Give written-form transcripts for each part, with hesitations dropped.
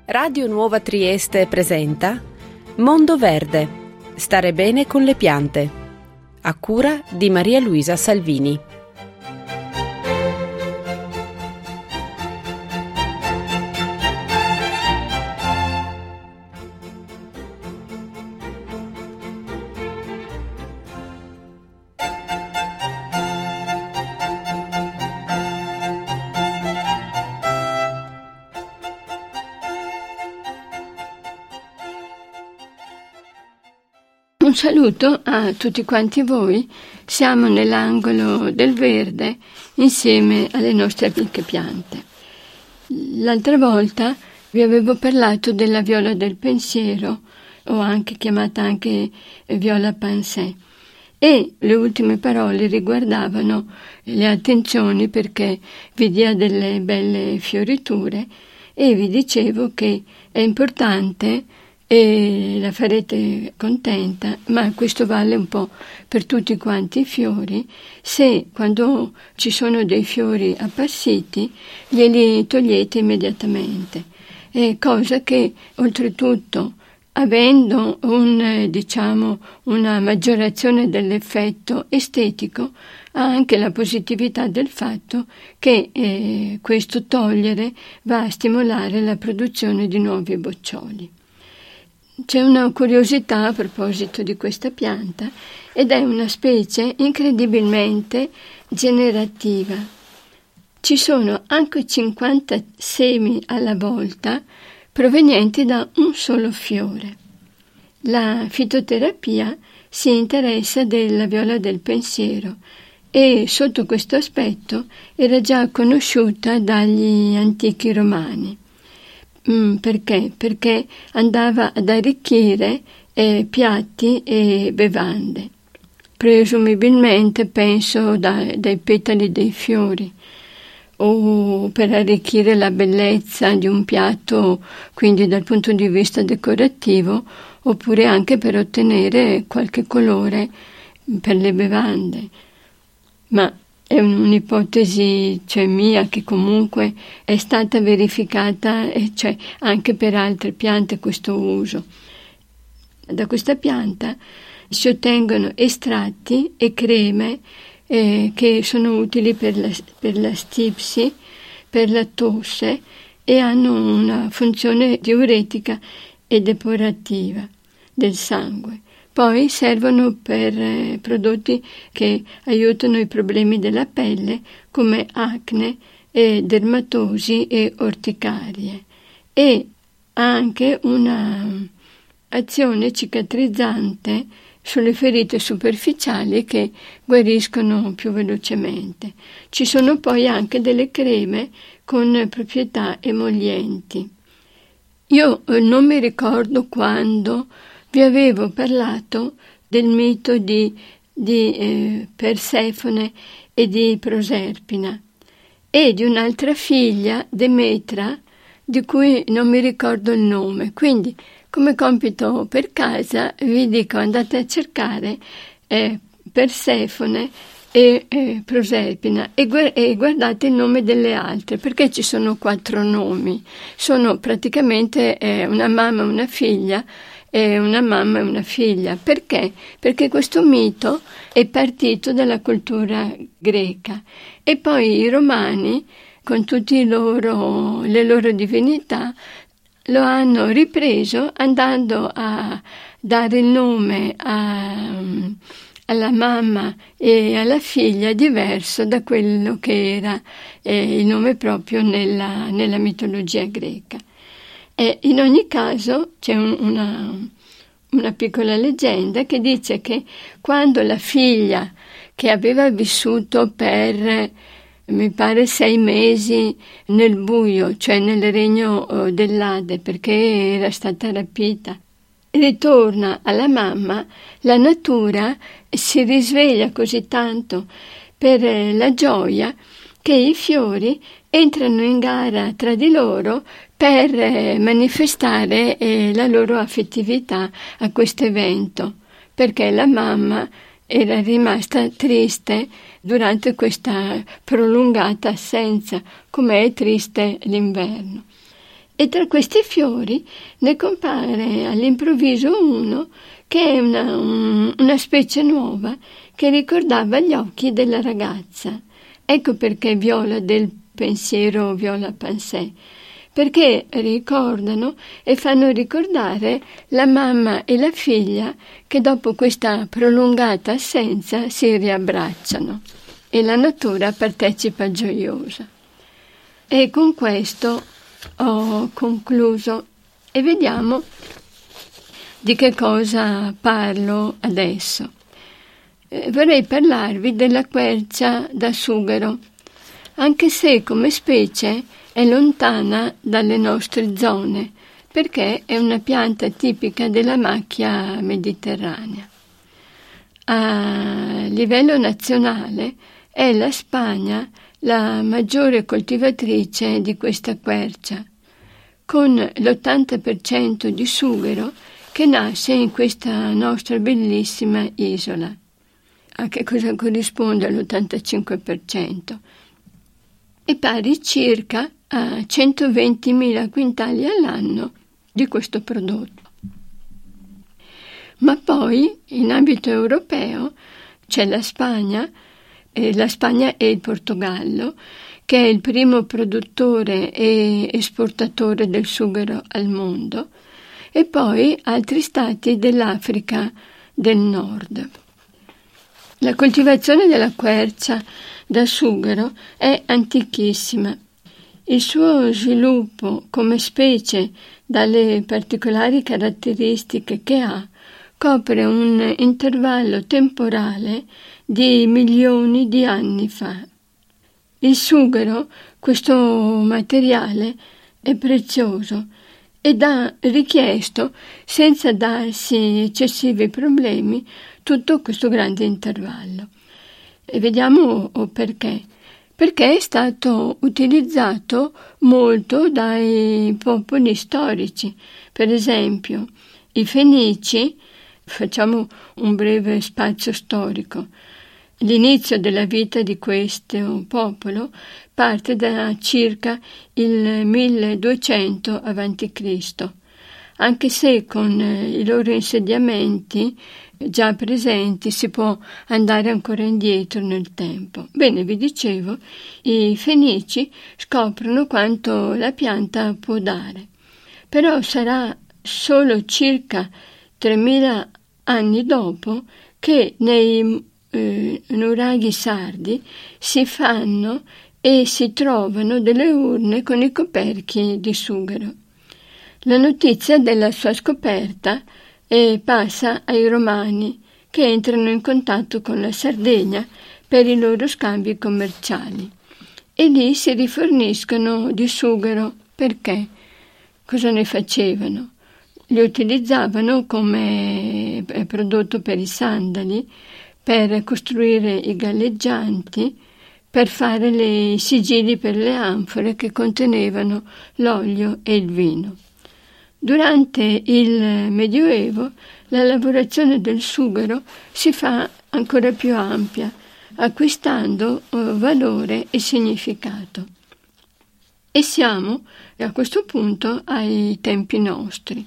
Radio Nuova Trieste presenta Mondo Verde. Stare bene con le piante. A cura di Maria Luisa Salvini. Un saluto a tutti quanti voi, siamo nell'angolo del verde insieme alle nostre amiche piante. L'altra volta vi avevo parlato della viola del pensiero, o anche chiamata anche viola pensée, e le ultime parole riguardavano le attenzioni perché vi dia delle belle fioriture e vi dicevo che è importante e la farete contenta, ma questo vale un po' per tutti quanti i fiori, se quando ci sono dei fiori appassiti glieli togliete immediatamente, cosa che oltretutto avendo una maggiorazione dell'effetto estetico ha anche la positività del fatto che questo togliere va a stimolare la produzione di nuovi boccioli. C'è una curiosità a proposito di questa pianta ed è una specie incredibilmente generativa. Ci sono anche 50 semi alla volta provenienti da un solo fiore. La fitoterapia si interessa della viola del pensiero e sotto questo aspetto era già conosciuta dagli antichi romani. Perché? Perché andava ad arricchire piatti e bevande, presumibilmente penso dai petali dei fiori, o per arricchire la bellezza di un piatto, quindi dal punto di vista decorativo, oppure anche per ottenere qualche colore per le bevande. Ma è un'ipotesi mia che comunque è stata verificata e c'è anche per altre piante questo uso. Da questa pianta si ottengono estratti e creme che sono utili per la stipsi, per la tosse e hanno una funzione diuretica e depurativa del sangue. Poi servono per prodotti che aiutano i problemi della pelle come acne, dermatosi e orticarie, e anche una azione cicatrizzante sulle ferite superficiali che guariscono più velocemente. Ci sono poi anche delle creme con proprietà emollienti. Io non mi ricordo quando vi avevo parlato del mito di Persefone e di Proserpina e di un'altra figlia, Demetra, di cui non mi ricordo il nome. Quindi, come compito per casa, vi dico andate a cercare Persefone e Proserpina e guardate il nome delle altre, perché ci sono 4 nomi. Sono praticamente una mamma e una figlia, una mamma e una figlia. Perché? Perché questo mito è partito dalla cultura greca e poi i romani, con tutte le loro divinità, lo hanno ripreso andando a dare il nome alla mamma e alla figlia diverso da quello che era il nome proprio nella mitologia greca. In ogni caso c'è una piccola leggenda che dice che quando la figlia, che aveva vissuto per, mi pare, 6 mesi nel buio, cioè nel regno dell'Ade, perché era stata rapita, ritorna alla mamma, la natura si risveglia così tanto per la gioia che i fiori entrano in gara tra di loro per manifestare la loro affettività a questo evento, perché la mamma era rimasta triste durante questa prolungata assenza, come è triste l'inverno. e tra questi fiori ne compare all'improvviso uno che è una specie nuova che ricordava gli occhi della ragazza. Ecco perché Viola del pensiero Viola Pensée, perché ricordano e fanno ricordare la mamma e la figlia che dopo questa prolungata assenza si riabbracciano e la natura partecipa gioiosa. E con questo ho concluso e vediamo di che cosa parlo adesso. Vorrei parlarvi della quercia da sughero, anche se come specie è lontana dalle nostre zone, perché è una pianta tipica della macchia mediterranea. A livello nazionale è la Spagna la maggiore coltivatrice di questa quercia, con l'80% di sughero che nasce in questa nostra bellissima isola. A che cosa corrisponde all'85%? È pari circa a 120.000 quintali all'anno di questo prodotto. Ma poi, in ambito europeo, c'è la Spagna e il Portogallo, che è il primo produttore e esportatore del sughero al mondo, e poi altri stati dell'Africa del Nord. La coltivazione della quercia da sughero è antichissima. Il suo sviluppo come specie, dalle particolari caratteristiche che ha, copre un intervallo temporale di milioni di anni fa. Il sughero, questo materiale, è prezioso ed ha richiesto, senza darsi eccessivi problemi, tutto questo grande intervallo. E vediamo perché. Perché è stato utilizzato molto dai popoli storici. Per esempio, i Fenici, facciamo un breve spazio storico. L'inizio della vita di questo popolo parte da circa il 1200 a.C., anche se con i loro insediamenti già presenti si può andare ancora indietro nel tempo. Bene, vi dicevo, i Fenici scoprono quanto la pianta può dare, però sarà solo circa 3000 anni dopo che nei nuraghi sardi si fanno e si trovano delle urne con i coperchi di sughero. La notizia della sua scoperta passa ai Romani, che entrano in contatto con la Sardegna per i loro scambi commerciali e lì si riforniscono di sughero. Perché? Cosa ne facevano? Li utilizzavano come prodotto per i sandali, per costruire i galleggianti, per fare i sigilli per le anfore che contenevano l'olio e il vino. Durante il Medioevo la lavorazione del sughero si fa ancora più ampia, acquistando valore e significato. E siamo a questo punto ai tempi nostri.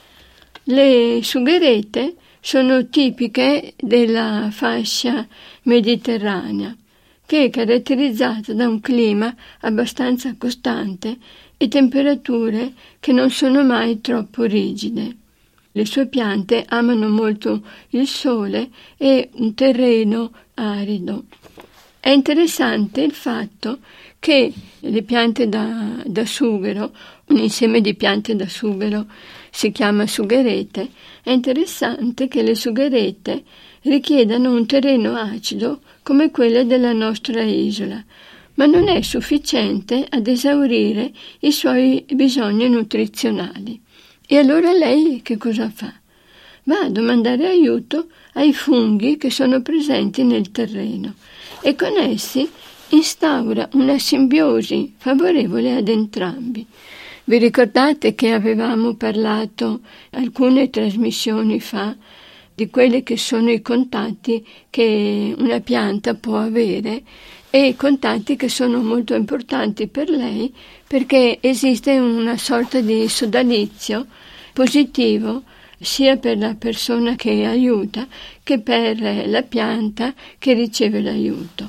Le sugherete sono tipiche della fascia mediterranea, che è caratterizzata da un clima abbastanza costante e temperature che non sono mai troppo rigide. Le sue piante amano molto il sole e un terreno arido. È interessante il fatto che le piante da sughero, un insieme di piante da sughero si chiama sugherete, è interessante che le sugherete richiedano un terreno acido come quelle della nostra isola, ma non è sufficiente ad esaurire i suoi bisogni nutrizionali. E allora lei che cosa fa? Va a domandare aiuto ai funghi che sono presenti nel terreno e con essi instaura una simbiosi favorevole ad entrambi. Vi ricordate che avevamo parlato alcune trasmissioni fa di quelli che sono i contatti che una pianta può avere, e i contatti che sono molto importanti per lei, perché esiste una sorta di sodalizio positivo sia per la persona che aiuta che per la pianta che riceve l'aiuto.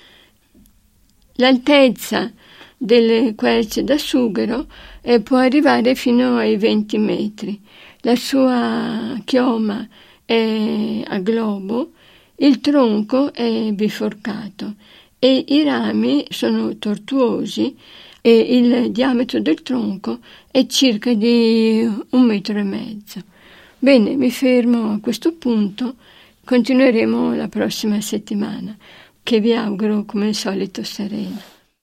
L'altezza delle querce da sughero può arrivare fino ai 20 metri. La sua chioma è a globo, il tronco è biforcato e i rami sono tortuosi e il diametro del tronco è circa di 1,5 metri. Bene, mi fermo a questo punto, continueremo la prossima settimana, che vi auguro come al solito serena.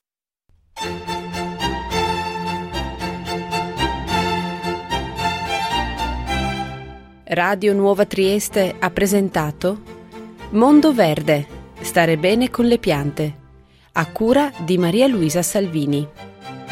Radio Nuova Trieste ha presentato Mondo Verde, stare bene con le piante, a cura di Maria Luisa Salvini.